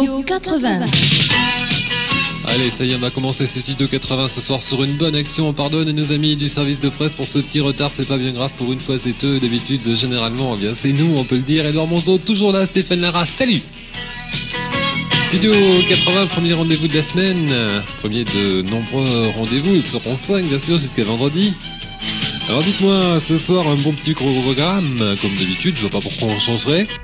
Studio 80. Allez, ça y est, on va commencer ce Studio 80 ce soir sur une bonne action. On pardonne nos amis du service de presse pour ce petit retard, c'est pas bien grave, pour une fois c'est eux. D'habitude, généralement, eh bien c'est nous, on peut le dire. Edouard Monzo, toujours là, Stéphane Lara, salut. Studio 80, premier rendez-vous de la semaine, premier de nombreux rendez-vous, ils seront 5 bien sûr jusqu'à vendredi. Alors dites-moi, ce soir un bon petit programme, comme d'habitude, je vois pas pourquoi on changerait.